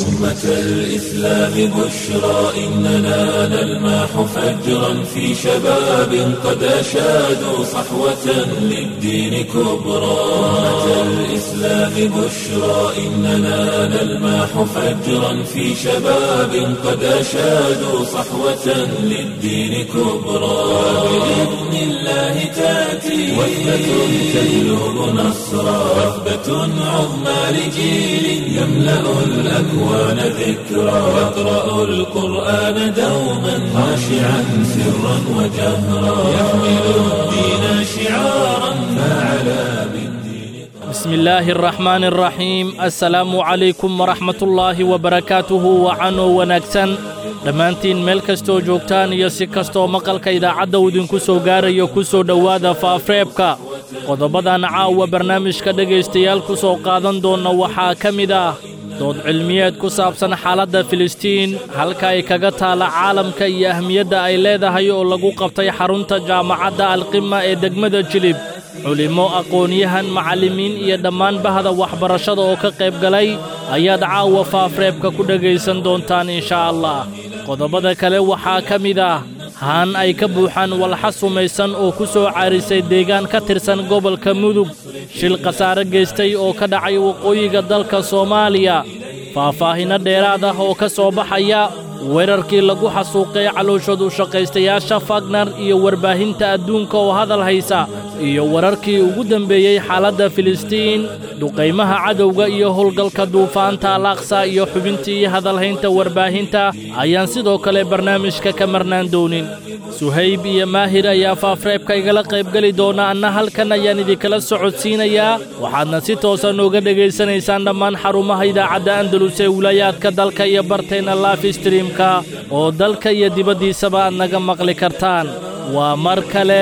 أمة الإسلام بشرى إننا نلمح فجرا في شباب قد أشادوا صحوة للدين كبرى أمة الإسلام بشرى إننا نلمح فجرا في شباب قد أشادوا صحوة للدين كبرى بإذن الله تأتي وثبة تجلب نصرا وثبة عظمى لجيل يملأ الأكوان ذكرا يقرأ القرآن دوما خاشعا سرا وجهرا يحمل الدين شعارا فعلى بالدين بسم الله الرحمن الرحيم السلام عليكم ورحمة الله وبركاته وعنو ونكسن dhammaantiin meel kastoo joogtaan iyo si kastoo maqalka idaacadda uu idinku soo gaarayo ku soo dhowaada faafreebka qodobadan caawa barnaamijka dhegaystayaal ku soo qaadan doonna waxaa ka mid ah dood cilmiyeed ku saabsan xaaladda filistiin halka ay kaga taala caalamka iyo ahmiyadda ay leedahay oo lagu qabtay xarunta jaamacadda alqima ee degmada jilib culimo aqoonyahan macallimiin iyo dhammaan bahda waxbarashada oo ka qayb galay ayaad caawa faafreebka ku dhegaysan doontaan inshaa allah qodobada kale waxaa ka mid ah haan ay ka buuxaan walxa sumaysan oo ku soo caarisay deegaan ka tirsan gobolka mudug shil khasaare geystay oo ka dhacay waqooyiga dalka soomaaliya faahfaahinno dheeraad ah oo ka soo baxaya weerarkii lagu xasuuqay calooshoodu shaqaystayaasha fagnar iyo warbaahinta adduunka oo hadal haysa iyo wararkii ugu dambeeyey xaaladda filistiin duqaymaha cadowga iyo howlgalka duufaanta al-aqsa iyo xubintii hadalhaynta warbaahinta ayaan sidoo kale barnaamijka ka marnaan doonin suhayb iyo maahir ayaa faafreebka igala qaybgeli doona anna halkan ayaan idinkala socodsiinayaa waxaadna si toosan uga dhegaysanaysaan dhammaan xarumaha idaacadda andalus ee wilaayaadka dalka iyo barteenna live streamka oo dalka iyo dibaddiisaba aad naga maqli kartaan waa mar kale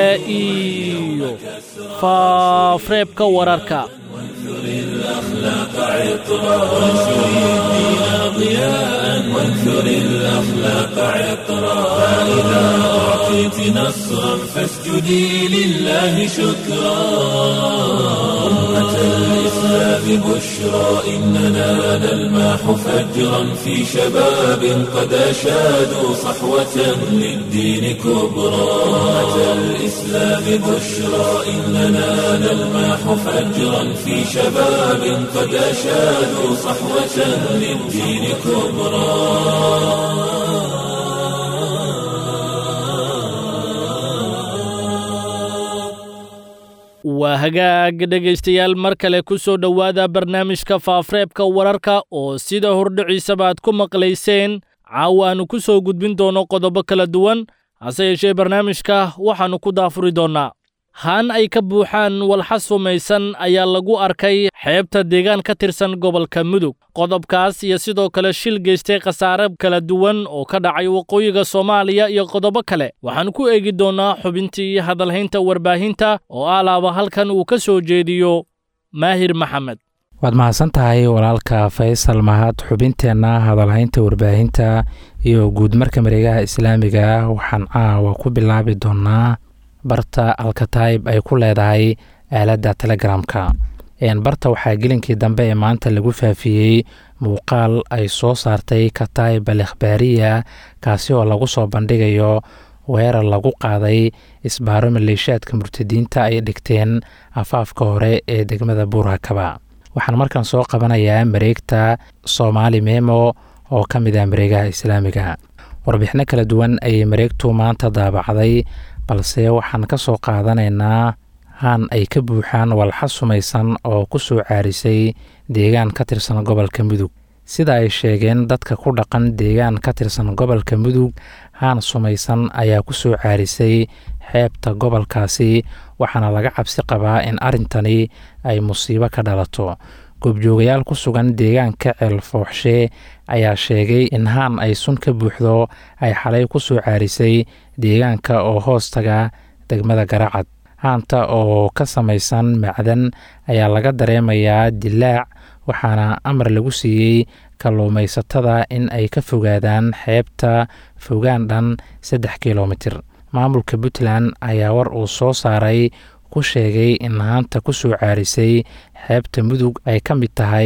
iyo faafreebka wararka الأخلاق عطرا وانشر الدين ضياء وانشر الأخلاق عطرا فإذا أعطيت نصرا فاسجدي لله شكرا أمة الإسلام بشرى إننا نلمح فجرا في شباب قد أشادوا صحوة للدين كبرى أمة الإسلام بشرى إننا نلمح فجرا في شباب قد أشادوا صحوة للدين كبرى waa hagaag dhegaystayaal mar kale ku soo dhowaada barnaamijka faafreebka wararka oo sida hordhiciisaba aad ku maqlayseen caawa aanu ku soo gudbin doono qodobo kala duwan hase yeeshee barnaamijka waxaannu ku daafuri doonnaa haan ay ka buuxaan walxa sumaysan ayaa lagu arkay xeebta deegaan ka tirsan gobolka mudug qodobkaas iyo sidoo kale shil geystay khasaare kala duwan oo ka dhacay waqooyiga soomaaliya iyo qodobo kale waxaan ku eegi doonnaa xubintii hadalhaynta warbaahinta oo alaaba halkan uu ka soo jeediyo maahir maxamed waad mahadsan tahay walaalka faysal mahad xubinteenna hadalhaynta warbaahinta iyo guudmarka mareegaha islaamiga waxaan caawa ku bilaabi doonnaa barta alkataib ay ku leedahay aaladda telegramka barta waxaa gelinkii dambe ee maanta lagu faafiyey muuqaal ay soo saartay kataib al ikhbaariya kaasi oo lagu soo bandhigayo weerar lagu qaaday isbaaro maleeshiyaadka murtadiinta ay dhigteen afaafka hore ee degmada buurakaba waxaan markan soo qabanayaa mareegta soomaali memo oo ka mid ah mareegaha islaamiga warbixino kala duwan ayay mareegtu maanta daabacday balse waxaan ka soo qaadanaynaa haan ay ka buuxaan walxa sumaysan oo ku soo caarisay deegaan ka tirsan gobolka mudug sida ay sheegeen dadka ku dhaqan deegaan ka tirsan gobolka mudug haan sumaysan ayaa ku soo caarisay xeebta gobolkaasi waxaana laga cabsi qabaa in arrintani ay musiibo ka dhalato goobjoogayaal ku sugan deegaanka ceelfooxshe ayaa sheegay in haan ay sun ka buuxdo ay xalay ku soo caarisay deegaanka oo hoostaga degmada garacad haanta oo ka samaysan macdan ayaa laga dareemayaa dilaac waxaana amar lagu siiyey kalluumaysatada in ay ka fogaadaan xeebta fogaan dhan 3 kilomitir. Maamulka Puntland ayaa war uu soo saaray ku sheegay in haanta ku soo caarisay xeebta Mudug ay ka mid tahay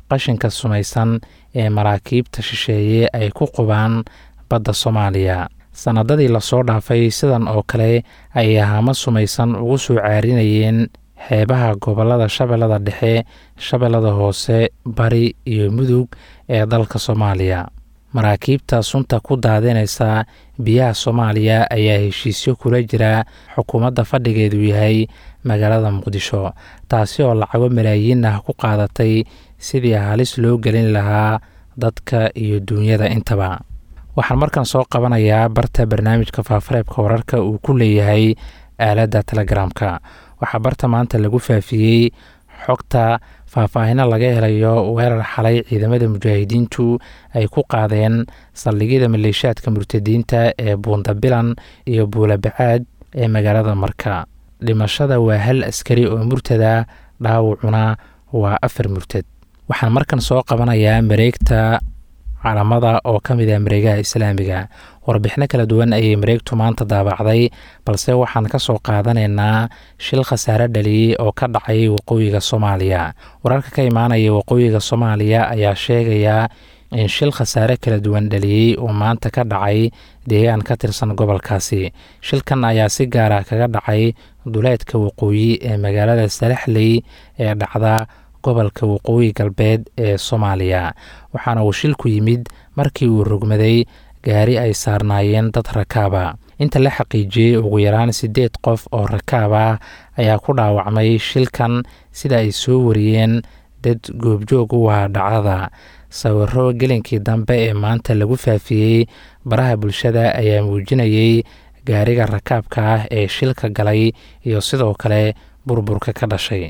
qashinka sumaysan ee maraakiibta shisheeye ay ku qubaan badda soomaaliya. sannadadii lasoo dhaafay sidan oo kale ayay haamo sumaysan ugu soo caarinayeen xeebaha gobollada shabeellada dhexe, shabeellada hoose, bari iyo mudug ee dalka soomaaliya. maraakiibta sunta ku daadinaysa biyaha soomaaliya ayaa heshiisyo kula jira xukuumadda fadhigeedu yahay magaalada muqdisho, taasi oo lacago malaayiin ah ku qaadatay sidii halis loo gelin lahaa dadka iyo duunyada intaba. waxaan markan soo qabanayaa barta barnaamijka faafareebka wararka uu ku leeyahay aaladda telegramka. waxaa barta maanta lagu faafiyey xogta faahfaahino laga helayo weerar xalay ciidamada mujaahidiintu ay ku qaadeen saldhigyada maleeshiyaadka murtadiinta ee buundabilan iyo buulabacaad ee magaalada marka. dhimashada waa 1 askari oo murtada, dhaawacuna waa 4 murtad. waxaan markan soo qabanayaa mareegta calamada oo ka mid ah mareegaha islaamiga. warbixino kala duwan ayay mareegtu maanta daabacday, balse waxaan ka soo qaadanaynaa shil khasaare dhaliyey oo ka dhacay waqooyiga soomaaliya. wararka ka imaanaya waqooyiga soomaaliya ayaa sheegaya in shil khasaare kala duwan dhaliyey oo maanta ka dhacay deegaan ka tirsan gobolkaasi. shilkan ayaa si gaara kaga dhacay duleedka waqooyi ee magaalada salaxley ee dhacda gobolka waqooyi galbeed ee soomaaliya. waxaana uu shilku yimid markii uu rogmaday gaari ay saarnaayeen dad rakaaba. inta la xaqiijiyey ugu yaraan 8 qof oo rakaab ah ayaa ku dhaawacmay shilkan sida ay soo wariyeen dad goobjoog u ah dhacdada. sawiro gelinkii dambe ee maanta lagu faafiyey baraha bulshada ayaa muujinayay gaariga rakaabka ah ee shilka galay iyo sidoo kale burburka ka dhashay.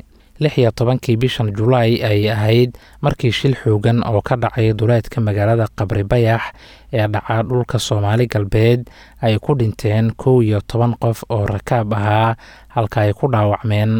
16 bishan Julaay ay ahayd markii shil xoogan oo ka dhacay duleedka magaalada Qabri Bayax ee dhaca dhulka Soomaali galbeed ay ku dhinteen 11 qof oo rakaab ahaa, halka ay ku dhaawacmeen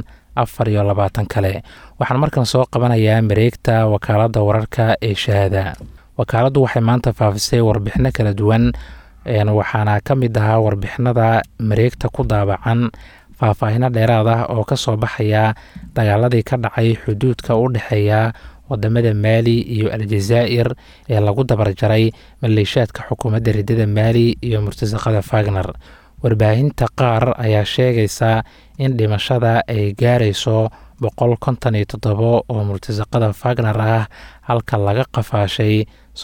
24 kale. waxaan markan soo qabanayaa mareegta wakaaladda wararka ee Shahaada. wakaaladdu waxay maanta faafisay warbixino kala duwan, waxaana ka mid ahaa warbixinada mareegta ku daabacan faahfaahino dheeraad ah oo ka soo baxaya dagaaladii ka dhacay xuduudka u dhexeeya wadamada Maali iyo Aljazaa'ir ee lagu dabarjaray maleeshiyaadka xukuumadda ridada Maali iyo murtasaqada Wagner. warbaahinta qaar ayaa sheegaysa in dhimashada ay gaarayso 157 oo murtasaqada Wagner ah, halka laga qafaashay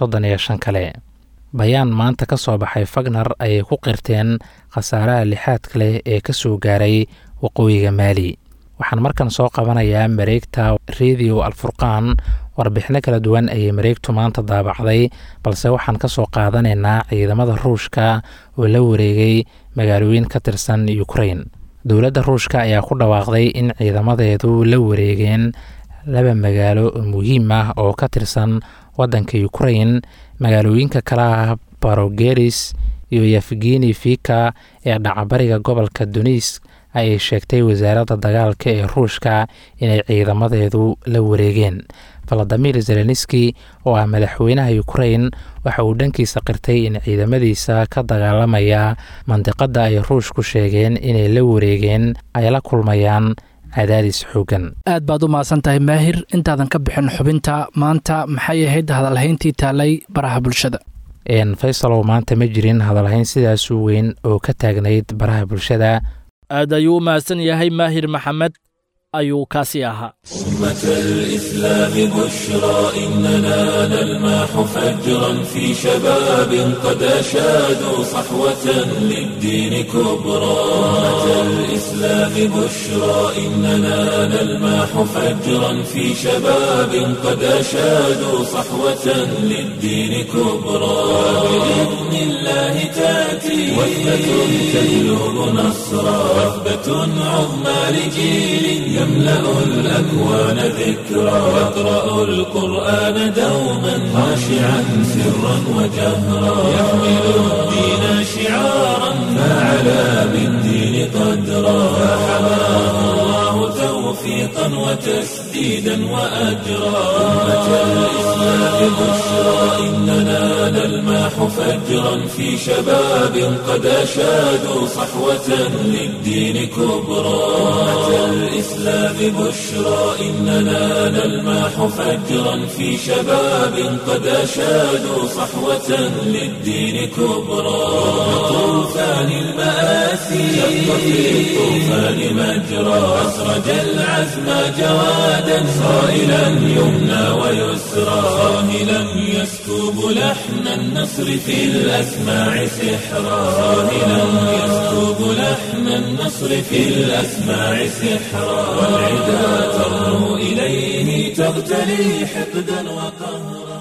35 kale. bayaan maanta ka soo baxay Wagner ayay ku qirteen khasaaraha lixaadka leh ee ka soo gaaray waqooyiga Maali. waxaan markan soo qabanayaa mareegta Radio Al-Furqaan. warbixino kala duwan ayay mareegtu maanta daabacday, balse waxaan ka soo qaadanaynaa ciidamada Ruushka oo la wareegay magaalooyin ka tirsan Ukraine. dowladda Ruushka ayaa ku dhawaaqday in ciidamadeedu la wareegeen 2 magaalo oo muhiim ah oo ka tirsan waddanka Ukraine. magaalooyinka kala ah Barogeris iyo Yevgeny Fika ee dhacbariga gobolka Donetsk ayay sheegtay wasaaradda dagaalka ee Ruushka inay ciidamadeedu la wareegeen. Volodymyr Zelensky oo ah madaxweynaha Ukraine waxa uu dhankiisa qirtay in ciidamadiisa ka dagaalamaya mandiqada ay Ruushku sheegeen inay la wareegeen ay la kulmayaan cadaadis xoogan. aad baad u mahadsantahay Maahir. intaadan ka bixin xubinta maanta maxay ahayd hadalhayntii taalay baraha bulshada? Faysal, maanta ma jirin hadalhayn sidaas u weyn oo ka taagnayd baraha bulshada. aad ayuu u mahadsan yahay Maahir Maxamed ayuu kaasi ahaa. أمة الإسلام بشرى إننا نلمح فجرا في شباب قد أشادوا صحوة للدين كبرى. أمة الإسلام بشرى إننا نلمح فجرا في شباب قد أشادوا صحوة للدين كبرى. بإذن الله تأتي وثبة تجلب نصرا، وثبة عظمى لجيل يملأ الأكوان ذكرى. يقرأ القرآن دوما خاشعا سرا وجهرا، يحمل الدين شعارا فعلى بالدين قدرا. فحماه الله توفيقا وتسديدا وأجرا. أمة الإسلام بشرى إننا نلمح فجرا في شباب قد أشادوا صحوة للدين كبرى. أمة الإسلام بشرى إننا نلمح فجرا في شباب قد أشادوا صحوة للدين كبرى. طوفان المآسي شق في الطوفان مجرى أسرج العزم جوادا صائلا يمنى ويسرى صاهلا يسكب لحن النصر في الأسماع سحرا صاهلا يسكب لحن النصر في الأسماع سحرا والعدا ترنو إليه تغتلي حقدا وقهرا.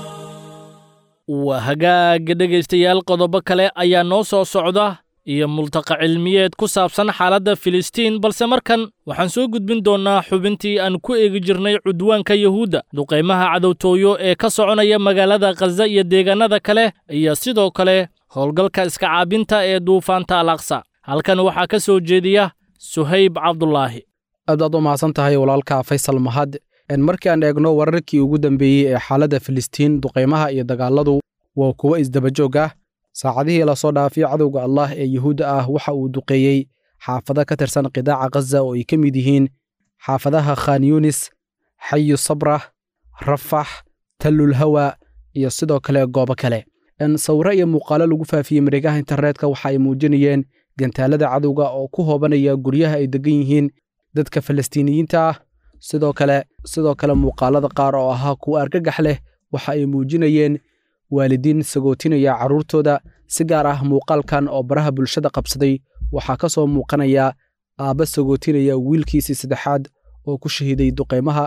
وهجاج dhegaystayaal qodobo kale ayaa noo soo socda iyo multaqa cilmiyeed ku saabsan xaaladda Filistiin balse markan waxaan soo gudbin doonaa xubintii aan ku eegi jirnay cudwaanka Yahuuda duqeymaha cadowtooyo ee ka soconaya magaalada Gaza iyo deegaanada kale iyo sidoo kale howlgalka iska caabinta ee duufaanta Al-Aqsa. halkan waxaa ka soo jeediya Suhayb Cabdullaahi. aad u mahadsan tahay walaalka Faysal Mahad. markii aan eegno wararkii ugu dambeeyay ee xaaladda Filistiin duqeymaha iyo dagaaladu waa kuwa isdaba joog ah. saacadihii la soo dhaafay cadowga Allah ee Yahuuda ah waxa uu duqeeyay xaafado ka tirsan qidaaca Gaza oo ay ka mid yihiin xaafadaha Khan Yunis, Hayy Sabra, Rafah, Talul Hawa iyo sidoo kale goobo kale. sawirro iyo muuqaalo lagu faafiyay mareegaha internetka waxa ay muujinayeen gantaalada cadowga oo ku hoobanaya guryaha ay degan yihiin dadka Falastiiniyiinta ah. sidoo kale muuqaalada qaar oo ahaa kuwa argagax leh waxa ay muujinayeen waalidiin sagootinaya carruurtooda. si gaar ah muuqaalkan oo baraha bulshada qabsaday waxaa ka soo muuqanaya aabba sagootinaya wiilkiisii saddexaad oo ku shahiiday duqeymaha.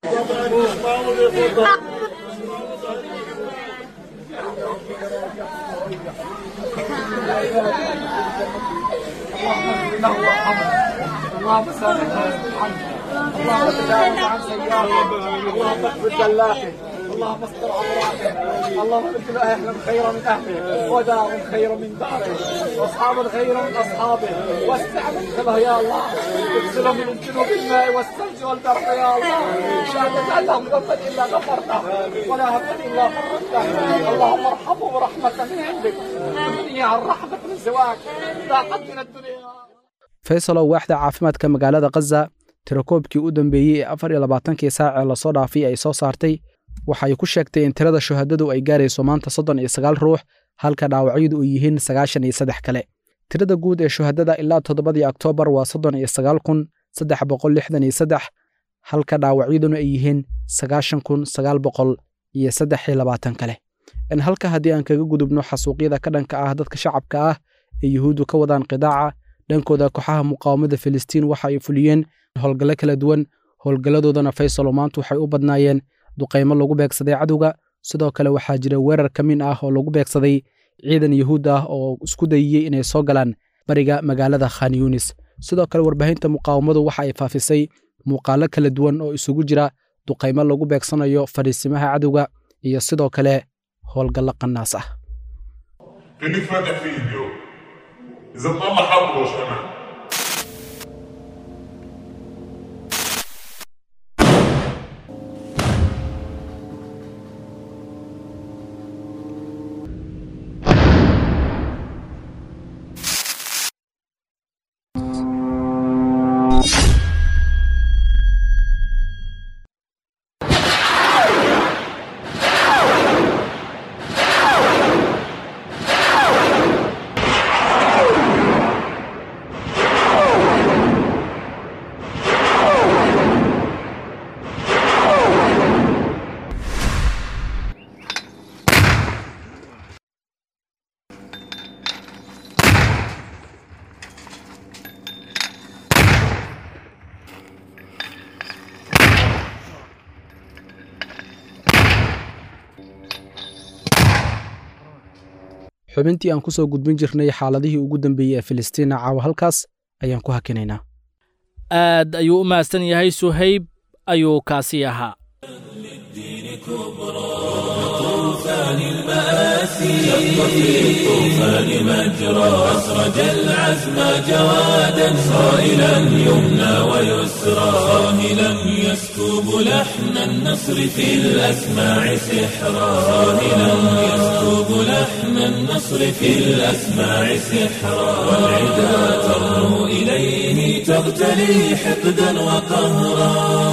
اللهم استر عوراته اللهم ابتلى اهلا خيرا من اهله ودار خيرا من داره واصحاب خيرا من اصحابه واستعمل خله يا الله اغسله من الجنوب الماء والثلج والبرد يا الله لا تجعل لهم ذنبا الا غفرته ولا هما الا فرجته اللهم ارحمه برحمه من عندك الدنيا عن رحمه من سواك لا قد من الدنيا. faysalow waaxda caafimaadka magaalada Gaza tirakoobkii u dambeeyay 24 saac ee la soo dhaafay ay soo saartay waxa ay ku sheegtay in tirada shuhadadu ay gaarayso maanta 39 ruux halka dhaawacyadu ay yihiin 93 kale. tirada guud ee shuhadada ilaa 7 Oktoobar waa 39363 halka dhaawacyaduna ay yihiin 90923 kale. halka haddii aan kaga gudubno xasuuqyada ka dhanka ah dadka shacabka ah ee Yahuudu ka wadaan qidaaca dhankooda kooxaha muqaawamada Filistiin waxa ay fuliyeen howlgalo kala duwan. howlgaladoodana Faysal maanta waxay u badnaayeen duqeymo lagu beegsaday cadowga. sidoo kale waxaa jira weerar kamin ah oo lagu beegsaday ciidan Yahuud ah oo isku dayay inay soo galaan bariga magaalada Khan Yunis. sidoo kale warbaahinta muqaawamadu waxa ay faafisay muuqaalo kala duwan oo isugu jira duqeymo lagu beegsanayo fariisimaha cadowga iyo sidoo kale howlgallo qanaas ah. بنتفتح فيه اليوم إذا طلع حبوش أنا xubintii aan ku soo gudbin jirnay xaaladihii ugu dambeeyay ee Filistiin caawa halkaas ayaan ku hakinaynaa. aad ayuu u mahadsan yahay Suhayb ayuu kaasi ahaa. طوفان المآسي شق في الطوفان مجرى أسرج العزم جوادا صائلا يمنى ويسرى صاهلا يسكب لحن النصر في الأسماع سحرا صاهلا يسكب لحن النصر في الأسماع سحرا والعدا ترنو إليه تغتلي حقدا وقهرا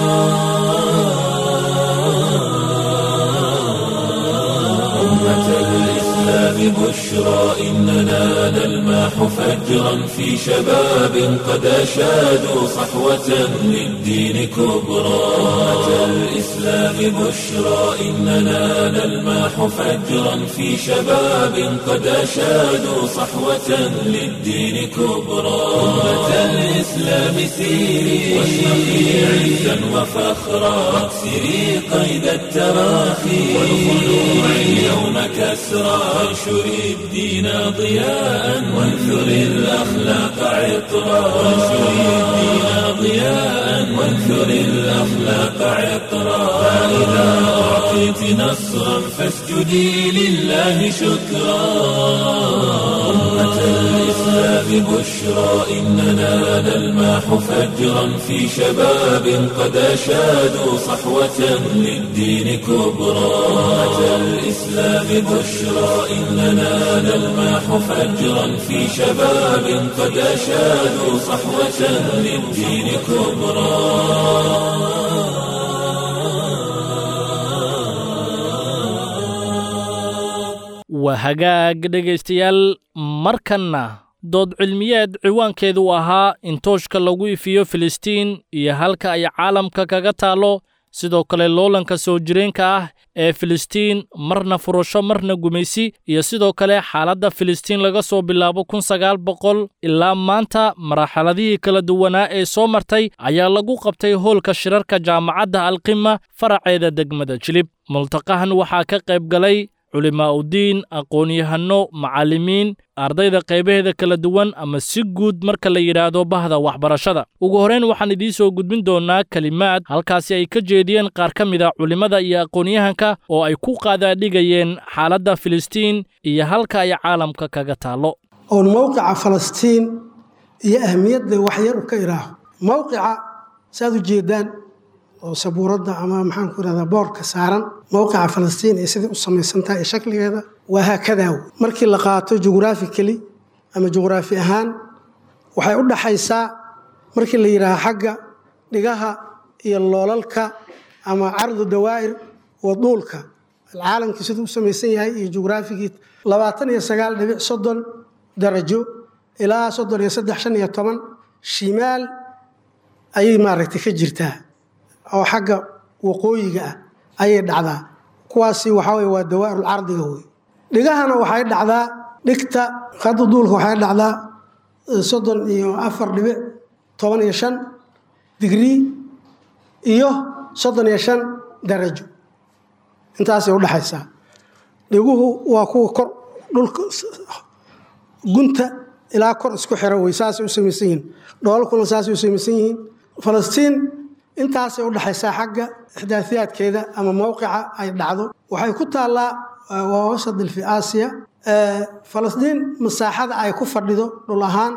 أمة الإسلام بشرى إننا نلمح فجرا في شباب قد أشادوا صحوة للدين كبرى أمة الإسلام بشرى إننا نلمح فجرا في شباب قد أشادوا صحوة للدين كبرى أمة الإسلام سيري واشرقي عزا وفخرا واكسري قيد التراخي والخلوع اليوم كسرى وانشري الدين ضياء وانثري الأخلاق عطرا وانشري الدين ضياء وانثري الأخلاق عطرا فإذا أعطيت نصرا فاسجدي لله شكرا أمة الإسلام بشرى إننا نلمح فجرا في شباب قد أشادوا صحوة للدين كبرى أمة الإسلام بشرى إننا نلمح فجرا في شباب قد أشادوا صحوة للدين كبرى waa hagaag dhegaystayaal markanna dood cilmiyeed ciwaankeedu ahaa in tooshka lagu ifiyo filistiin iyo halka ay caalamka kaga taalo sidoo kale loolanka soo jireenka ah ee filistiin marna furasho marna gumaysi iyo sidoo kale xaaladda filistiin laga soo bilaabo 1900 ilaa maanta marxaladihii kala duwanaa ee soo martay ayaa lagu qabtay hoolka shirarka jaamacadda alqima faraceeda degmada jilib multaqahan waxaa ka qayb galay culimaa udiin aqoon-yahano macallimiin ardayda qaybaheeda kala duwan ama si guud marka la yidhaahdo bahda waxbarashada ugu horeyn waxaan idiin soo gudbin doonaa kelimaad halkaasi ay ka jeediyeen qaar ka mid a culimmada iyo aqoon-yahanka oo ay ku qaadaadhigayeen xaaladda filistiin iyo halka ay caalamka kaga taalo oon mowqica falastiin iyo ahmiyadda waxyar ka iraaho mowqica saad u jeedaan oo sabuuradda ama maxaan ku irahdaa boorka saaran mowqica falastiin ee sidai u samaysan tahay ee shakligeeda waa haakadaaw markii la qaato jughraphically ama jughrafi ahaan waxay u dhaxaysaa markii la yidhaaha xagga dhigaha iyo loolalka ama cardu dawaa'ir wa duulka caalamkii siduu u samaysan yahay iyo jughraafigii 29.30 darajo ilaa 33.15 shimaal ayay maaragtay ka jirtaa oo xagga waqooyiga ah ayay dhacdaa kuwaasi waxa weeye waa dawaa'irul cardiga wey dhigahana waxay dhacdaa dhigta khadda duulka waxay dhacdaa 34.15 digrii iyo 35 darajo intaasay u dhaxaysaa dhiguhu waa kuwa kor dhulka gunta ilaa kor isku xira wey saasay u samaysan yihiin dhoolkuna saasay u samaysan yihiin falastiin intaasay u dhaxaysaa xagga ixdaasiyaadkeeda ama mowqica ay dhacdo waxay ku taallaa waa wasadil fi aasiya falastiin masaaxada ay ku fadhido dhul ahaan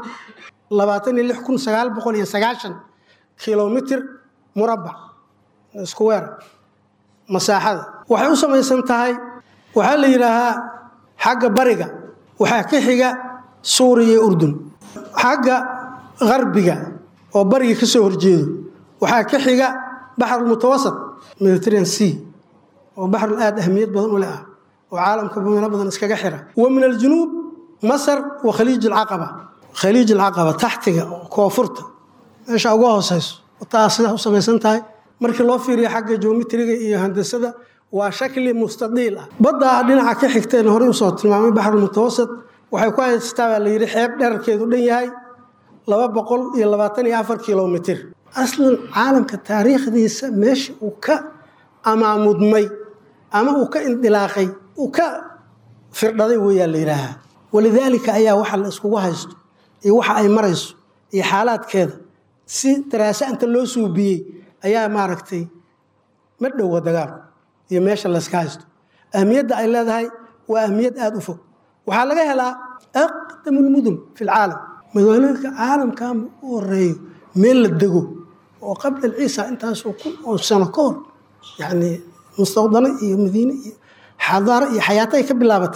26,990 kilomitir murabbac isku weer masaaxada waxay u samaysan tahay waxaa la yidhaahaa xagga bariga waxaa ka xiga suuriya iyo urdun xagga qarbiga oo bariga ka soo horjeedo waxaa ka xiga baxrul mutawasat Mediterranean Sea oo baxrul aad ahmiyad badan u leh oo caalamka meelo badan iskaga xira wa min al-junub Masar wa Khaliij al-Aqaba Khaliij al-Aqaba taxtiga koonfurta meesha ugu hooseyso taasina u samaysan tahay markii loo fiiriyo xagga geometriga iyo handasada waa shakli mustadiil ah badda dhinaca ka xigteen hore u soo tilmaamay baxrul mutawasat waxay ku haystaa la yiri xeeb dhererkeedu dhan yahay 224 kilomitir aslan caalamka taariikhdiisa meesha uu ka amaamudmay ama uu ka indilaaqay uu ka firdhaday weeyaa la yiraahaa walidaalika ayaa waxa la iskugu haysto iyo waxa ay marayso iyo xaaladkeeda si daraasad inta loo suubiyay ayaa maaragtay ma dhow dagaal iyo meesha la iska haysto ahmiyadda ay leedahay waa ahmiyad aad u fog waxaa laga helaa aqdamul mudun fil caalam magaalooyinka caalamka u horeeyo meel la dego oo qabla ciisa intaas oo sano ka hor yani mustawdana iyo madiina iyo xadaara iyo xayaata ay ka bilaabatay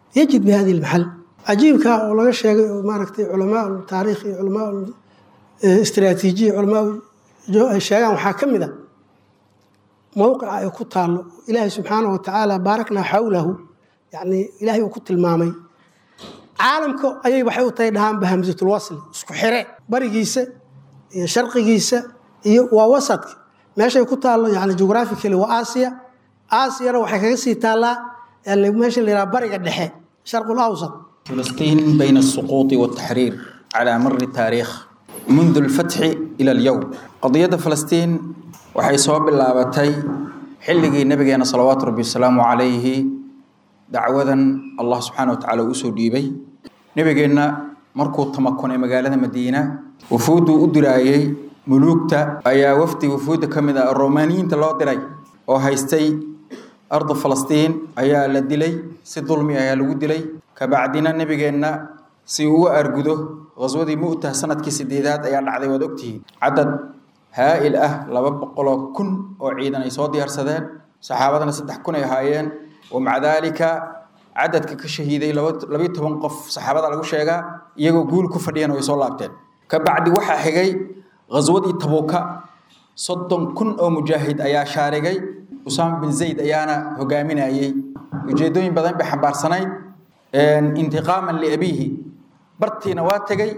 يجد بهذه المحل عجيب كا ولا شيء ما ركتي علماء التاريخ علماء استراتيجية علماء الشيء وحاكم ذا موقع يكتال إلهي سبحانه وتعالى باركنا حوله يعني إلهي وكت المامي عالمك أي وحيو تيدهان بهمزة الوصل اسكو حراء بريجيسة شرقيسة ووسط ماشي يكتال يعني جغرافيكلي وآسيا آسيا روح حكيسي تالا اللي ماشي اللي رابرق الدحي الشرق الأوسط. فلسطين بين السقوط والتحرير على مر التاريخ منذ الفتح إلى اليوم. قضية فلسطين waxay soo bilaabatay xilligii nabigeena salawaatu rabbi salaamu alayhi dacwadan Allah subhanahu wa ta'ala uu soo dhiibay nabigeena markuu tamakunay magaalada Madiina wufuudu u diraayay mulugta ayaa wafdi wufuud kamida Romaaniyiinta loo diray oo haystay ardu Falastiin ayaa la dilay si dulmi ayaa lagu dilay ka bacdina nabigeena si uu argudo qaswadii Mu'tah sanadkii 8aad ayaa dhacday wad ogtihiin cadad هائل لبا بقولو كن oo ciidan ay soo diyaarsadeen saxaabadana 3 kun ay haayeen ومع ذلك عددka ka shahiiday 12 qof saxaabada lagu sheegaa iyagoo guul ku fadhiyeen oo ay soo laabteen ka bacdi waxa xigay qaswadii Tabuka 30 kun oo mujaahid ayaa shaarigay Usama bin Zayd ayaana hogaaminayay ujeedooyin badan bay xambaarsanayd intiqaaman li abihi bartiina waa tagay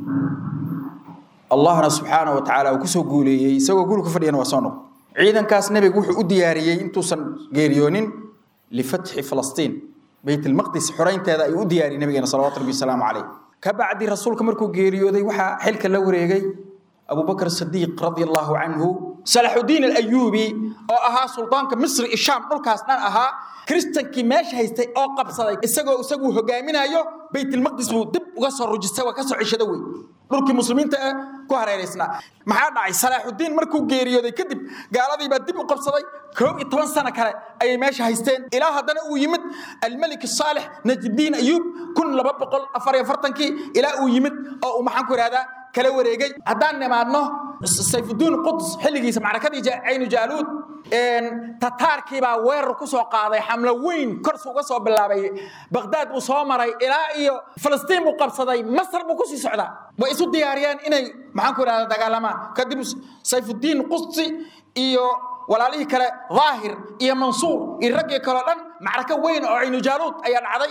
الله سبحانه وتعالى وكسو قولي سوى قولك فريان وصانو عيدا كاس نبي وحو أدياريي انتو سن غيريونين لفتح فلسطين بيت المقدس حرين تاذا أدياري نبينا صلوات ربي السلام عليه كبعد رسولك مركو غيريو دي وحا حلك اللوريغي أبو بكر الصديق رضي الله عنه صلاح الدين الأيوبي أو أها سلطان كمصر الشام نلكاس نان أها كريستان كي ماشي هيستي أو قبصدي إساقو هقامين أيو بيت المقدس ودب وقصر رجستوى كسر عشدوي dhulkii muslimiinta ku hareereysna maxaa dhacay Salaaxudiin markuu geeriyooday kadib gaaladii baa dib u qabsaday 12 sano kale ay meesha haysteen ilaa hadana uu yimid al-Malik Salih Najdiin Ayub 1244 ilaa uu yimid oo maxaan ku raada kala wareegay hadaan nimaadno Sayfuddin Quds xilligiisa macrakadii Aynu Jaaluud tataarkii baa weerar ku soo qaaday xamlo weyn kor uga soo bilaabay Baghdad uu soo maray ilaa iyo Falastiin uu qabsaday Masar buu ku sii socdaa way isu diyaariyaan inay maxaan ku raada dagaalamaan kadib Sayfuddin Qudsi iyo walaalihii kale Zaahir iyo Mansuur iyo ragii kale dhan macraka weyn oo Aynu Jaaluud ayaa dhacday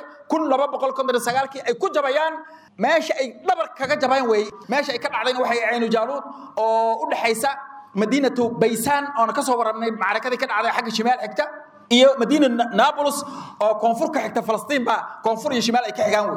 1259 ay ku jabayaan meesha ay dhabar kaga jabayaan way meesha ay ka dhacdayna waxay Aynu Jaaluud oo u dhaxaysa مدينة بيسان أو نكسر ورنا معركة كان على حق الشمال حكتا إيو مدينة نابلس أو كونفور كحكتا فلسطين بقى كونفور الشمال كحجانوي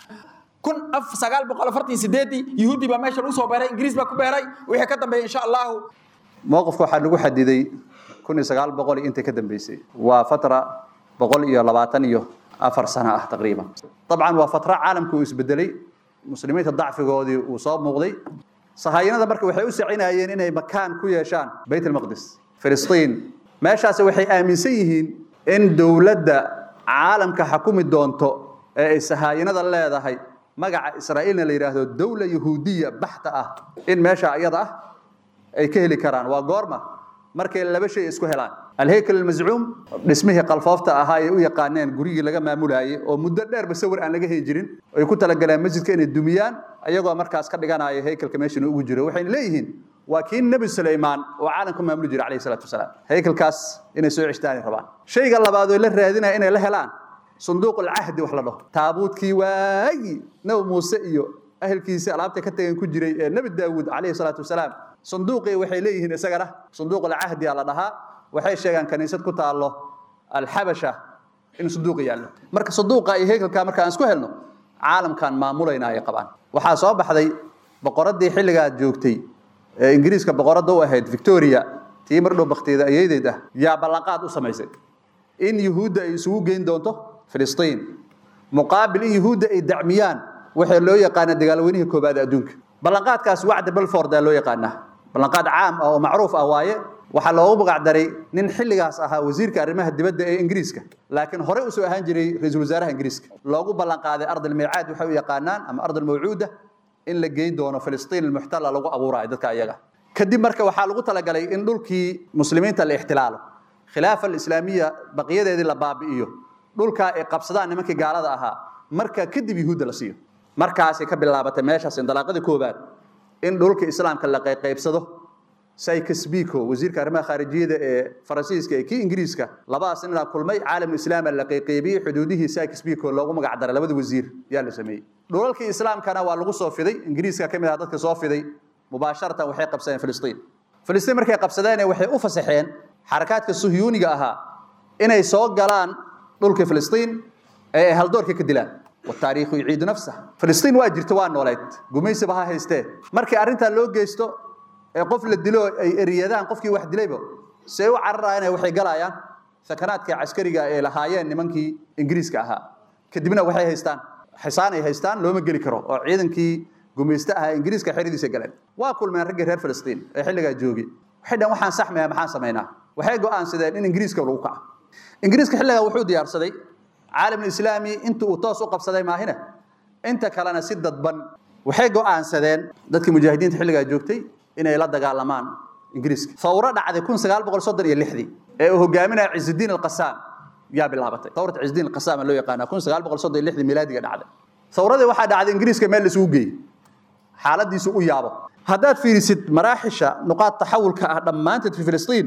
كن سجال بقى فرتي سدادي يهودي بقى ماشي روس وبراي إنجليز بقى كبراي وهي كتب إن شاء الله موقف واحد لو حديدي كن سجال بقول أنت كتب بيسي وفترة بقول إيو لبعتني إيو 4 سنة تقريبا طبعا وفترة عالم كويس بدلي مسلمين الضعف جودي وصاب مغضي صهاينada marka waxay u sacinayeen inay makaan ku yeeshaan Bayt al-Maqdis Filistiin meeshaas waxay aaminsan yihiin in dawladda caalamka xukumi doonto ee sahaayinada leedahay magaca Israa'iilna la yiraahdo dawla yahuudiya baxta ah in meesha ayada ay ka heli karaan waa goorma markay laba shay isku helaan al-haykal al-maz'um dhismihi qalfoofta ahaa ay u yaqaaneen gurigii laga maamulayay oo muddo dheer ba sawir aan laga heejirin ay ku talagaleen masjidka inay dumiyaan ayagoo markaas ka dhiganaya haykalka meesha ugu jiro waxay leeyihiin waa kiin nabi Suleymaan oo caalamka maamuli jiray alayhi salaatu wasalaam haykalkaas inay soo cishtaani rabaan shayga labaad oo la raadinaya inay la helaan sanduuq al-ahd wax la dhaho taabuudkii waagi nabi Muuse iyo ahlkiisa alaabta ka tagan ku jiray ee nabi Daawud alayhi salaatu wasalaam sanduuqii waxay leeyihiin isagana sanduuq al-ahd yaa la dhahaa waxay sheegan kaniisad ku taalo al-Habasha in sanduuq yaalo marka sanduuqa ay haykalka marka aan isku helno caalamkan maamulayna ay qabaan waxa soo baxday boqoradii xilliga joogtay ee Ingiriiska boqorada u ahayd Victoria tii mar dhow baqteeda ayadeeda yaa ballanqaad u samaysay in yahuuda ay isugu geyn doonto Filistiin muqaabil in yahuuda ay dacmiyaan waxa loo yaqaan dagaalweynihii koobaad adduunka ballanqaadkaas wacd Balfour loo yaqaan ballanqaad caam ah oo macruuf ah waaye waxa loogu magac daray nin xilligaas ahaa wasiirka arrimaha dibadda ee Ingiriiska laakiin hore u soo ahaan jiray ra'iisul wasaaraha Ingiriiska loogu ballan qaaday ardal miicaad waxa uu yaqaanaan ama ardal mawcuuda in la geyn doono Filistiin al-muhtalla lagu abuuray dadka ayaga kadib marka waxa lagu talagalay in dhulkii muslimiinta la ixtilaalo khilaafa al-islaamiyya baqiyadeedii la baabi'iyo dhulka ay qabsadaan nimankii gaalada ahaa marka kadib yahuudda la siiyo markaasay ka bilaabatay meeshaas indalaaqada koobaad in dhulka islaamka la qaybsado Sykes Biko wasiirka arrimaha khaarijiyada ee Faransiiska ee kii Ingiriiska labadaas nin la kulmay caalamka islaamka la qaybiyay xuduudihii Sykes Biko loogu magac daray labada wasiir yaa la sameeyay dhulalka islaamkana waa lagu soo fiday Ingiriiska kamid ah dadka soo fiday mubaasharatan waxay qabsadeen Filistiin markay qabsadeen waxay u fasaxeen xarakaadka Suhyuuniga ahaa inay soo galaan dhulka Filistiin ee haldoorka ka dilaan والتاريخ يعيد نفسه فلسطين واجرت waa nooleed gumaysi baha haystee markii arinta loo geysto ee qof la dilo ay eriyadaan qofkii wax dilayba say u cararayaan waxay galayaan sakanaadka askariga ee lahaayeen nimankii Ingiriiska ahaa kadibna waxay haystaan xisaan ay haystaan looma gali karo oo ciidankii gumaysta ah Ingiriiska xiridiisa galeen waa kulmeen rag reer Filistiin ee xilliga joogay waxaan waxaan saxmay maxaan sameynaa waxay go'aansadeen in Ingiriiska lagu kaco Ingiriiska xilliga wuxuu diyaarsaday عالم الإسلامي أنتوا توسوا قبصة ما هنا أنت كلنا سدة بن وحاجة عن سدان ذاتك مجاهدين تحلقة جوكتي إن يلدق على مان إنجليز ثورة عاد يكون سجال بقول صدر يلحدي هو جامنا عز الدين القسام يا بالعبطي ثورة عز الدين القسام اللي يقانا يكون سجال بقول صدر يلحدي ميلادي قاعد عاد ثورة دي واحد عاد إنجليز كمان لسوقي حالات دي سوق يابا هذا في ست مراحش نقاط تحول لما أنت في فلسطين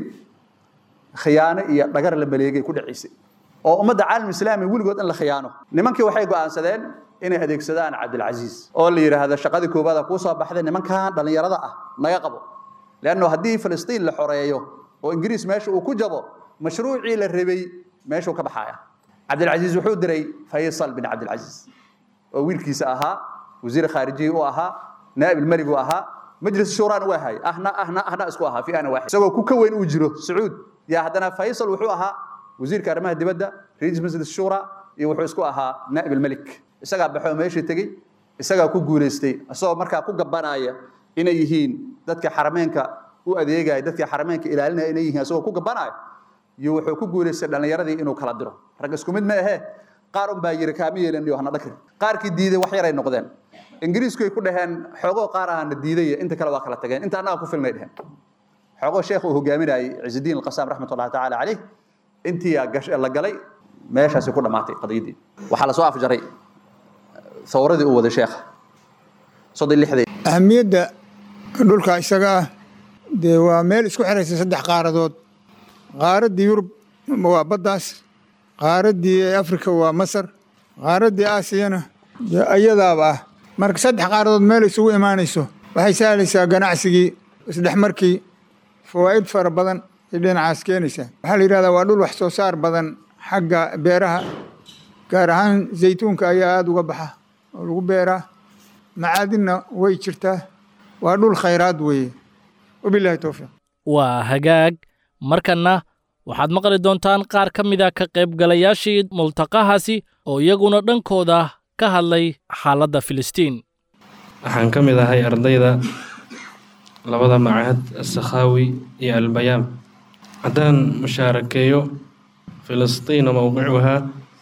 خيانة يا رجال لما يجي كل عيسى oo umada caalam islaami wiligood in la khiyaano nimankii waxay go'aansadeen inay adeegsadaan Cabdul Aziz oo la yiraahdo shaqadii koobaad ku soo baxday nimankan dhalinyarada ah naga qabo laano hadii Filistiin la xoreeyo oo Ingiriis meesha uu ku jabo mashruucii la rabay meesha uu ka baxaya Cabdul Aziz wuxuu diray Faysal bin Cabdul Aziz oo wiilkiisa ahaa wasiir khaarijiye oo ahaa naa'ib al-malik oo ahaa majlis shuraan waa hay ahna isku ahaa fi ana waahid isagoo ku ka weyn uu jiro Sacuud yaa hadana Faysal wuxuu ahaa وزير كرمه دبده رئيس مجلس الشورى يوحو اسكو اها نائب الملك isaga baxo meeshii tagay isaga ku guuleystay asoo markaa ku gabanaya inay yihiin dadka xarameenka u adeegay dadka xarameenka ilaalinaya inay yihiin asoo ku gabanaya iyo wuxuu ku guuleystay dhalinyaradii inuu kala diro rag isku mid ma aha qaar un baa yiri kaamiyeen iyo hana dhakri qaarkii diiday wax yar ay noqdeen Ingiriisku ay ku dhaheen xogo qaar ahna diiday inta kale waa kala tageen inta anaga ku filnay dhaheen xogo sheekhu hogaaminay Izzuddin al-Qassam rahmatullahi ta'ala alayh intii la galay meeshaas ku dhamaatay qadiyadii waxa la soo afjaray thawradii uu wada sheekh sodii lixday ahmiyada dhulka isaga de waa meel isku xiraysa saddex qaaradood qaaradii Yurub waa baddaas qaaradii Afrika waa Masar qaaradii Aasiyana ayadaaba marka saddex qaaradood meel isugu imaanayso waxay saalaysaa ganacsigii saddex markii fawaa'id fara badan dhinacaas keenaysa waxa la yiraahdaa waa dhul wax soo saar badan xagga beeraha gaar ahaan zeytuunka ayaa aad uga baxa oo lagu beeraa macaadinna way jirtaa waa dhul khayraad weeye wabillahi tawfiiq waa hagaag markana waxaad maqli doontaan qaar ka mid ah ka qaybgalayaashii multaqahaasi oo iyaguna dhankooda ka hadlay xaaladda Filistiin waxaan ka mid ahay ardayda labada macahad as-Sakhawi iyo al-Bayan haddaan mushaarakeeyo فلسطين موقعها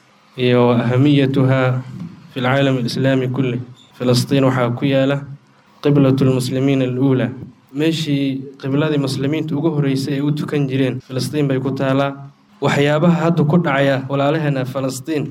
وأهميتها في العالم الإسلامي كله فلسطين وحاكوية له قبلة المسلمين الأولى ماشي قبلة المسلمين تقوه رئيسي وتكن جيرين فلسطين بيكوتالا وحيابها هادو كود عيا ولا لهنا فلسطين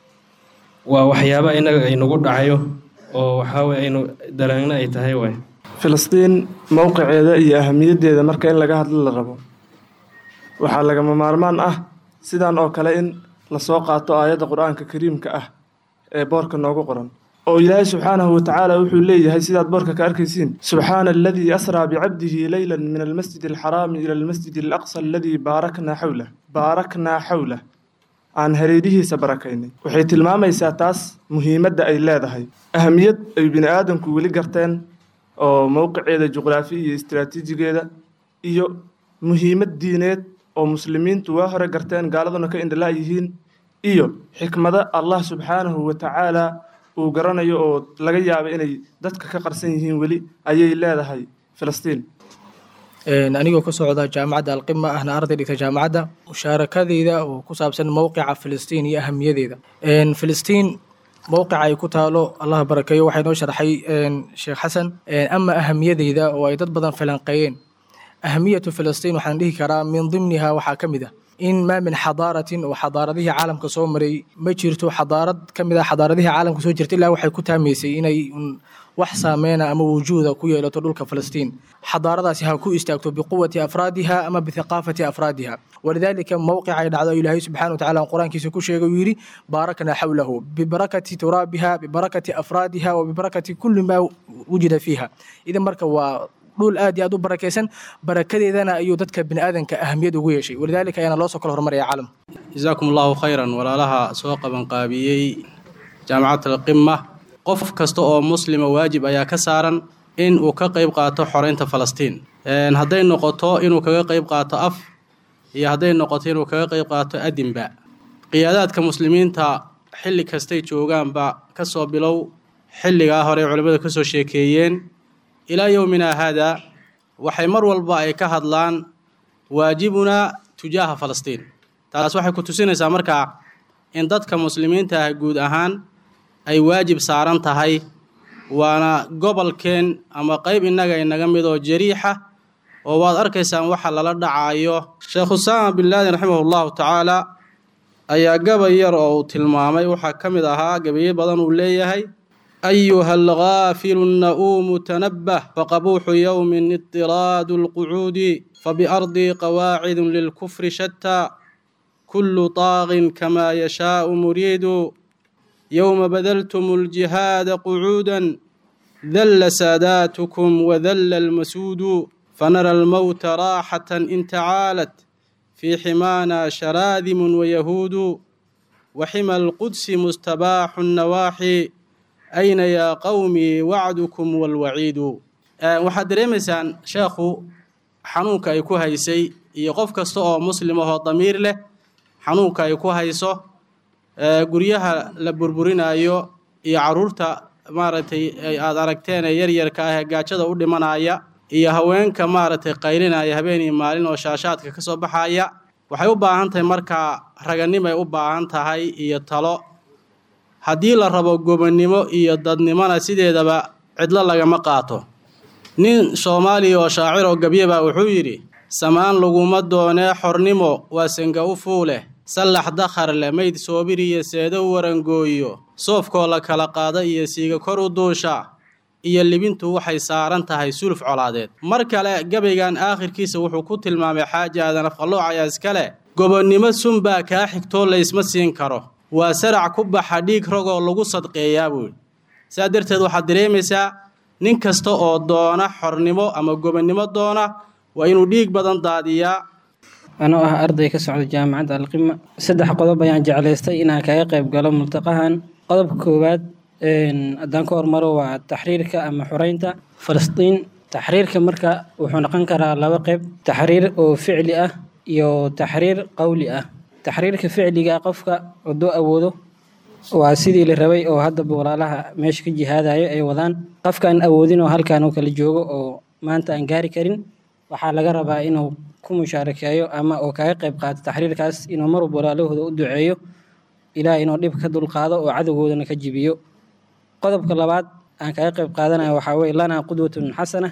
وحيابها إنو قد عيو وحاوي إنو دراننا إتهايوه فلسطين موقع إذا أهمية إذا مركين لقاها للغبو waxaa laga maarmaan ah sidaan oo kale in la soo qaato aayada quraanka kariimka ah ee boorka noogu qoran oo Ilaahay subhanahu wa ta'ala wuxuu leeyahay sidaad boorka ka arkaysiin subhana alladhi asra bi 'abdihi laylan min al-masjid al-haram ila al-masjid al-aqsa alladhi barakna hawla aan hareerihiisa barakaynay waxay tilmaamaysaa taas muhiimadda ay leedahay ahamiyad ay bini'aadamku weli garteen oo mowqiceeda juqraafi iyo istiraatiijigeeda iyo muhiimad diineed oo muslimiintu waa hore garteen gaaladuna ka indhala yihiin iyo xikmada Allah subhanahu wa ta'ala uu garanayo oo laga yaabo inay dadka ka qarsan yihiin wali ayay leedahay Filistiin anigoo ka socda jaamacadda Al-Qimma ahna arday dhigta jaamacadda mushaarakadeeda oo ku saabsan mowqica Filistiin iyo ahamiyadeeda Filistiin mowqica ay ku taalo Allah barakeeyo waxay noo sharaxay Sheekh Xasan ama ahamiyadeeda oo ay dad badan falanqeeyeen أهمية فلسطين وحن به كرام من ضمنها وحاكمده in maa min xadaaratin oo xadaaradihii caalamka soo maray ma jirto xadaarad ka mid ah xadaaradihii caalamka soo jirta ilaa waxay ku taamaysay inay wax saameyna ama wujuuda ku yeelato dhulka Falastiin xadaaradaasi ha ku istaagto biquwati afraadiha ama bithiqaafati afraadiha walidaalika mawqica ay dhacdo ilaahay subxaanahu wa tacaala quraankiisa ku sheegay uu yiri baarakna xawlahu bibarakati turaabiha bibarakati afraadiha wa bibarakati kulli ma wujida fiha idan marka waa dhul aad iyo aad u barakeysan barakadeedana ayuu dadka bini'aadanka ahamiyad ugu yeeshay walidaalika ayana loo soo kala hormaraya caalam jazakumullahu khayran walaalaha soo qaban qaabiyey jaamacadda qimma qof kasta oo muslima waajib ayaa ka saaran in uu ka qayb qaato xoreynta Falastiin hadday noqoto inuu kaga qayb qaato af iyo hadday noqoto inuu kaga qayb qaato adinba qiyaadaadka muslimiinta xilli kastay joogaanba ka soo bilow xilligaa hore culimada ka soo sheekeeyeen ilaa yowmina hada waxay mar walba ay ka hadlaan waajibuna tujaaha Falastiin taas waxay ku tusinaysaa markaa in dadka muslimiinta ah guud ahaan ay waajib saaran tahay waana gobolkeen ama qayb inaga mid oo jariixa oo waad arkaysaan waxa lala dhacayo Sheekh Usaama bin Laden rahimahullahu ta'ala ayaa gabay yar oo tilmaamay waxa kamid ahaa gabaye badan uu leeyahay أيها الغافل النؤوم تنبه فقبوح يوم اضطراد القعود فبأرضي قواعد للكفر شتى كل طاغ كما يشاء مريد يوم بذلتم الجهاد قعودا ذل ساداتكم وذل المسود فنرى الموت راحة إن تعالت في حمانا شراذم ويهود وحمى القدس مستباح النواحي أين يا قومي وعدكم والوعيد waxaad dareemaysaan sheekhu xanuunka ay ku haysay iyo qof kasta oo muslim ah oo damiir leh xanuunka ay ku hayso guryaha la burburinayo iyo caruurta maaragtay aad aragteen yaryarka ah gaajada u dhimanaya iyo haweenka maaragtay qaylinaya habeenii maalin oo shaashaadka ka soo baxaya waxay u baahan tahay marka raganimo ay u baahan tahay iyo talo haddii la rabo gobonnimo iyo dadnimona sideedaba cidlo lagama qaato nin Soomaali oo shaacir oo gabyaba wuxuu yiri samaan laguma doonee xornimo waa senga u fuule salax dakhar le mayd soobiriye seedo warangooyo soofkoo la kala qaada iyo siiga kor u duusha iyo libintu waxay saaran tahay suluf colaadeed mar kale gabaygan aakhirkiisa wuxuu ku tilmaamay xaajaadan afqalooc ayaa iskale gobonnimo sunba ka xigto la isma siin karo waa sarac ku baxa dhiig ragoo lagu sadqeeyaa buu saa darteed waxaad dareemaysaa nin kasta oo doona xornimo ama gobonnimo doona waa inuu dhiig badan daadiyaa anoo ah arday ka socda jaamacadda alqima 3 qodob ayaan jeclaystay inaan kaga qayb galo multaqahan qodobka koowaad haddaan ka hormaro waa taxriirka ama xoreynta Falastiin taxriirka marka wuxuu noqon karaa 2 qayb taxriir oo ficli ah iyo taxriir qawli ah taxriirka ficliga qofka waddo awoodo waa sidii la rabay oo hadda walaalaha meesha ka jihaadayo ay wadaan qofkan awoodin oo halkaan uu kala joogo oo maanta aan gaari karin waxaa laga rabaa inuu ku mushaarakeeyo ama oo kaga qayb qaato taxriirkaas inuu mar walaalahooda u duceeyo ilaahay inuu dhib ka dulqaado oo cadawgoodana ka jibiyo qodobka labaad aan kaga qayb qaadanayo waxaa weeye lana qudwatun xasana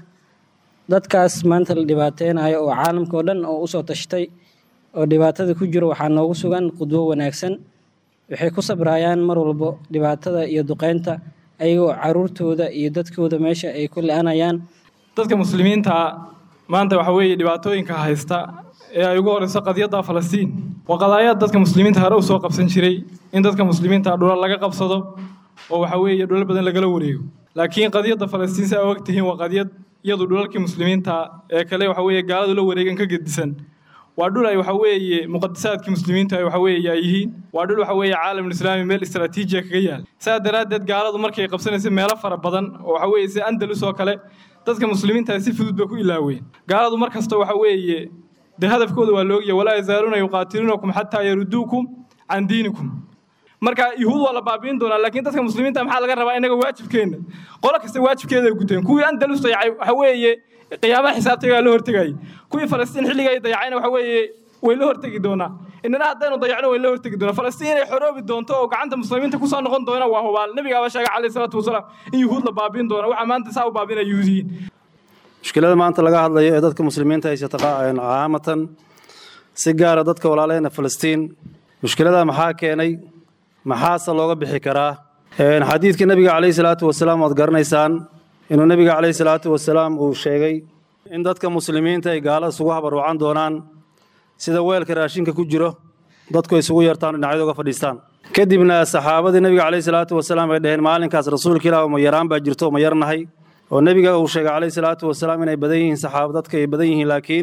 dadkaas maanta la dhibaateynayo oo caalamka oo dhan oo usoo tashtay oo dhibaatada ku jiro waxaa noogu sugan qudwo wanaagsan waxay ku sabrayaan mar walba dhibaatada iyo duqeynta ayagoo caruurtooda iyo dadkooda meesha ay ku la'anayaan dadka muslimiinta maanta waxa weeye dhibaatooyinka haysta ee ay ugu horeyso qadiyadda Falastiin waa qadaayad dadka muslimiinta hore u soo qabsan jiray in dadka muslimiinta dhulal laga qabsado oo waxa weeye dhulal badan laga wareego laakiin qadiyadda Falastiin saa waqtihiin waa qadiyad iyadu dhulalkii muslimiinta ee kale waxa weeye gaaladu la wareegan ka gedisan waa dhul ay waxa weeye muqaddasaadkii muslimiinta ay waxa weeye yihiin waa dhul waxa weeye caalamul islaami meel istiraatiiji kaga yaal saa daraadeed gaaladu markay qabsanayso meelo fara badan oo waxa weeye si Andalus oo kale dadka muslimiinta si fudud ba ku ilaaween gaaladu markasta waxa weeye hadafkooda waa loogiyo walaa yazaaluna yuqaatilunakum hatta yarudukum an diinikum marka yuhuud wala baabiin doona laakiin dadka muslimiinta maxaa laga rabaa inaga waajibkeena qolo kasta waajibkeeda guteen kuwii Andalus dayacay waxa weeye qiyaamaha xisaabtiga la hortagay kuwii Falastiin xilliga ay dayacayna waxa weeye way la hortagi doonaa inana haddaynu dayacno way la hortagi doonaa Falastiin ay xoroobi doonto oo gacanta muslimiinta ku soo noqon doona waa hubaal nabiga aba sheegay kaleey salaatu wasalaam in yuhuud la baabiin doona waxa maanta saa u baabinay yuhuudiin mushkilada maanta laga hadlayo ee dadka muslimiinta ay shaqaan caamatan si gaara dadka walaalaheena Falastiin mushkilada maxaa keenay maxaase looga bixi karaa xadiidka nabiga calayhi salaatu wasalaam waad garanaysaan inuu nabiga calayhi salaatu wasalaam uu sheegay in dadka muslimiinta ay gaalada isugu habarwacan doonaan sida weelka raashinka ku jiro dadku ay isugu yartaan dhinacyada uga fadhiistaan kadibna saxaabadii nabiga calayhi salaatu wasalaam ay dhaheen maalinkaas rasuulka ilaah ma yaraan baa jirto ma yarnahay oo nabiga uu sheegay calayhi salaatu wasalaam inay badan yihiin saxaabada dadka ay badan yihiin laakiin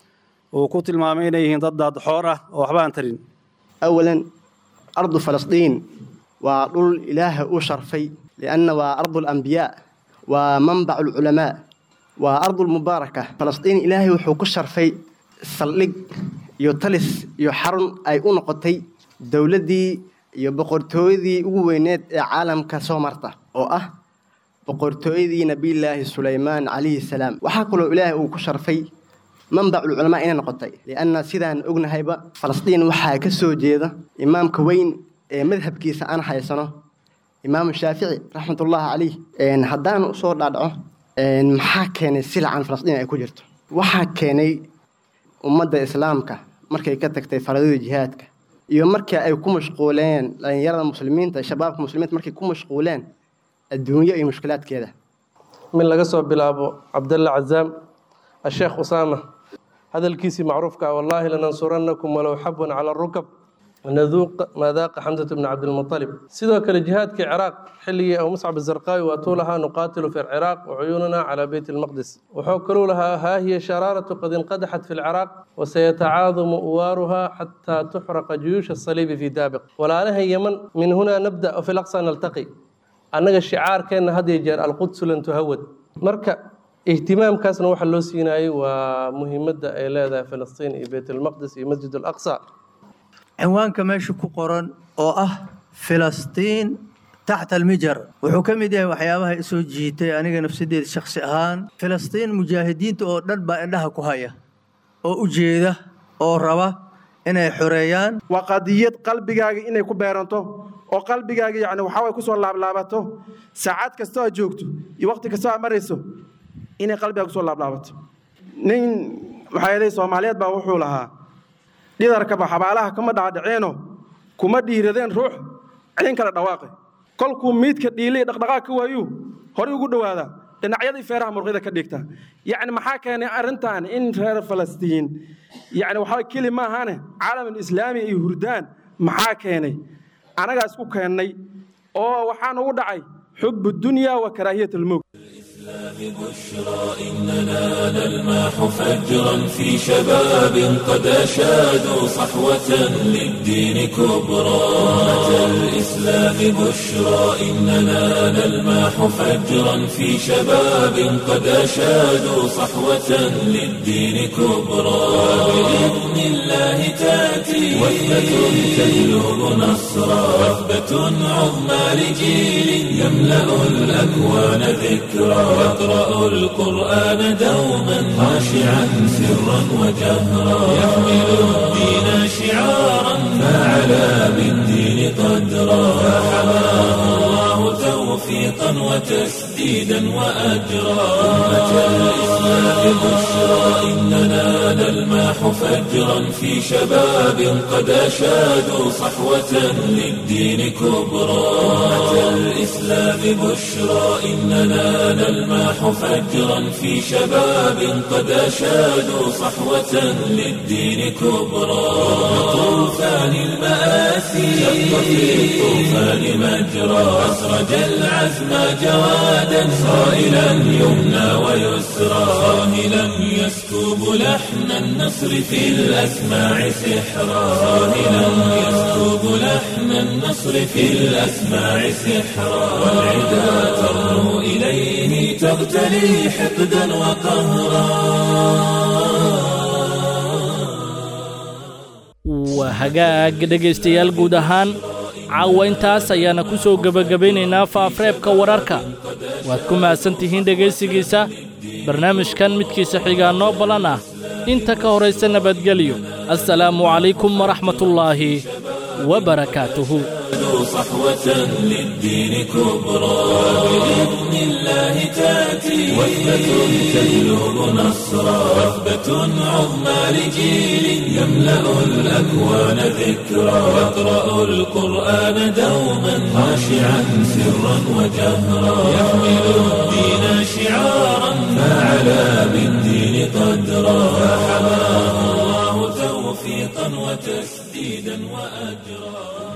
uu ku tilmaamay inay yihiin dad daadxoor ah oo waxba aan tarin awalan ardu falastiin waa dhul ilaaha u sharfay lianna waa ardu alambiyaa waa manbacu alculamaa waa ardu almubaaraka falastiin ilaahay wuxuu ku sharfay saldhig iyo talis iyo xarun ay u noqotay dowladdii iyo boqortooyadii ugu weyneed ee caalamka soo marta oo ah boqortooyadii nabiyullaahi sulaymaan calayhi salaam waxaa kaloo ilaahay uu ku sharfay manbacu alculamaa inay noqotay lianna sidaan ognahayba falastiin waxaa ka soo jeeda imaamka weyn ee madhabkiisa aan haysano imaamu shaafici raxmatullaahi calayh haddaan usoo dhaadhaco maxaa keenay silacan falastiin ay ku jirto waxaa keenay ummadda islaamka markay ka tagtay faradada jihaadka iyo markii ay ku mashquuleen dhalinyarada muslimiinta shabaabka muslimiinta markay ku mashquuleen adduunyo iyo mushkilaadkeeda min laga soo bilaabo cabdalla cazaam الشيخ أسامة هذا الكيسي معروف والله لننصرنكم ولو حبوا على الركب ونذوق ما ذاق حمزة بن عبد المطلب سيدوك الجهاد كعراق حلية أو مصعب الزرقاوي وطولها نقاتل في العراق وعيوننا على بيت المقدس وحكروا لها ها هي شرارة قد انقدحت في العراق وسيتعاظم أوارها حتى تحرق جيوش الصليب في دابق ولا لها يمن من هنا نبدأ وفي الأقصى نلتقي أنك الشعار كان هدي جار القدس لن تهود مركب اهتمامkaasna waxa loo siinayay waa muhiimadda ay leedahay Falastiin iyo Bayt al-Maqdis iyo Masjid al-Aqsa cinwaanka meesha ku qoran oo ah Falastiin taxta al-mijar wuxuu ka mid yahay waxyaabaha soo jiitay aniga nafsadeeda shakhsi ahaan Falastiin mujaahidiinta oo dhan baa indhaha ku haya oo u jeeda oo raba inay xoreeyaan waa qadiyad qalbigaaga inay ku beeranto oo qalbigaaga yani waxa way ku soo laablaabato saacad kasta oo joogto iyo waqti kasta oo marayso inay qalbiga kusoo laablaabato nin maxay Soomaaliyeed baa wuxuu lahaa dhidarka xabaalaha kama dhaadhiceeno kuma dhiiradeen ruux ceen kala dhawaaqay kolkuu miidka dhiilay dhaqdhaqaaq waayu hore ugu dhawaada dhinacyadii feeraha murqida ka dhigta yani maxaa keenay arintan in reer Falastiin yani waxa kelima ahane caalamka islaami iyo hurdaan maxaa keenay anaga isku keenay oo waxaan ugu dhacay حب الدنيا وكراهية الموت بشرى إننا نلمح فجرا في شباب قد أشادوا صحوة للدين كبرى أمة الإسلام بشرى إننا نلمح فجرا في شباب قد أشادوا صحوة للدين كبرى بإذن الله تأتي وثبة تجلب نصرا وثبة عظمى لجيل يملأ الأكوان ذكرى يقرأ القرآن دوما خاشعا سرا وجهرا يحمل الدين شعارا فعلى بالدين قدرا فحماه الله توفيقا وتسديدا وأجرا أمة الإسلام بشرى إننا نلمح فجرا في شباب قد أشادوا صحوة للدين كبرى أمة الإسلام بشرى إننا نلمح فجرا في شباب قد أشادوا صحوة للدين كبرى طوفان المآسي شق في الطوفان مجرى أسرج العزم جوادا صائلا يمنى ويسرى صاهلا يسكب لحن النصر في الأسماع سحرا صاهلا يسكب لحن النصر في الأسماع سحرا والعدا ترنو إليه تغتلي حقدا وقهرا وهجاج dhegaystayaal guud ahaan caawa intaas ayaana ku soo gabagabeynaynaa faafareebka wararka waad ku mahadsantihiin dhegaysigiisa barnaamijkan midkiisa xigaa noo balan ah inta ka horaysa nabadgelyo assalaamu calaykum waraxmatullaahi wabarakaatuhu صحوة للدين كبرى بإذن الله تأتي وثبة تجلب نصرا وثبة عظمى لجيل يملأ الأكوان ذكرا يقرأ القرآن دوما خاشعا سرا وجهرا يحمل الدين شعارا فعلى بالدين قدرا فحماه الله توفيقا وتسديدا وأجرا